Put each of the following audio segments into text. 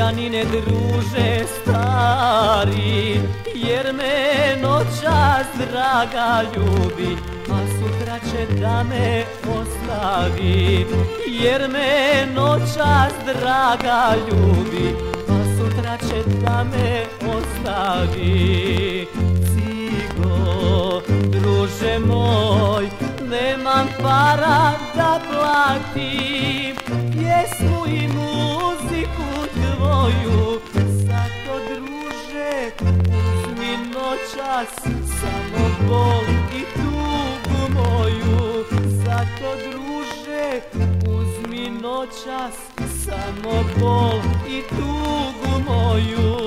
planine druže stari, jer me noćas draga ljubi, a sutra će da me ostavi. Jer me noćas draga ljubi, a sutra će da me ostavi. Cigo, druže moj, nemam para da platim pjesmu i muziku tvoju. Zato druže, uzmi noćas samo bol i tugu moju. Zato druže, uzmi noćas samo bol i tugu moju.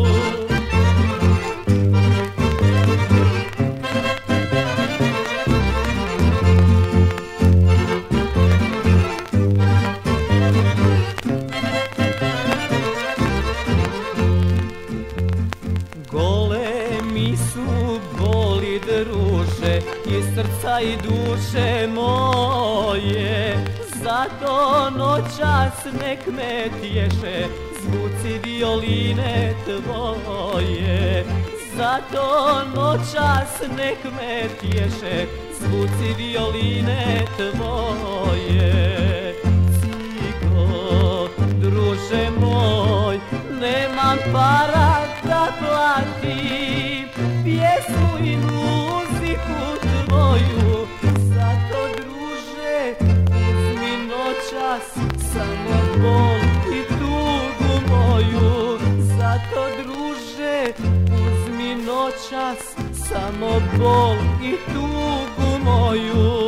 Golemi su boli druže iz srca i duše moje, zato noćas nek me tješe zvuci violine tvoje. Zato noćas nek me tješe zvuci violine tvoje. Cigo, druže moj, nemam para da platim pjesmu i muziku tvoju. Zato druže, uzmi noćas samo bol i tugu moju. Zato druže, uzmi noćas samo bol i tugu moju.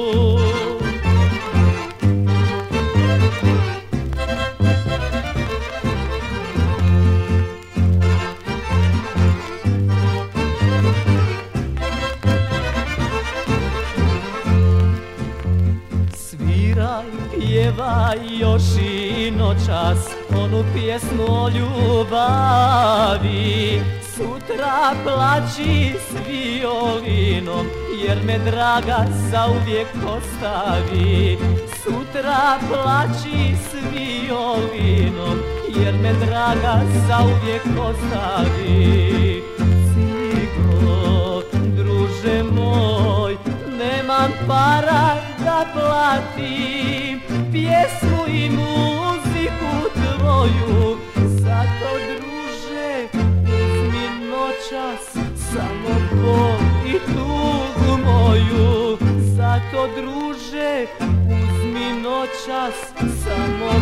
Pjevaj još i noćas onu pjesmu o ljubavi. Sutra plači s violinom, jer me draga zauvijek ostavi. Sutra plači s violinom, jer me draga zauvijek ostavi. Cigo, druže moj, nemam para da platim pjesmu i muziku tvoju. Zato druže, uzmi noćas samo bol i tugu moju. Zato druže, uzmi noćas samo